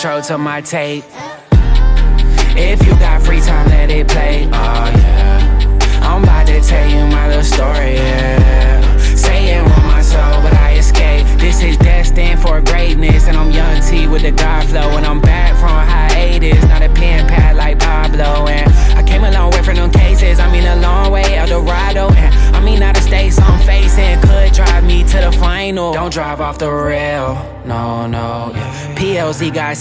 intro to my tape. If you got free time, let it play. Oh yeah, I'm about to tell you my little story, yeah. Saying with my soul, but I escape. This is destined for greatness, and I'm young T with the God flow. And I'm back from hiatus, not a pen pad like Pablo. And I came a long way from them cases, I mean a long way, El Dorado. And I mean out of states I'm facing, could drive me to the final. Don't drive off the rail, no, yeah. PLZ got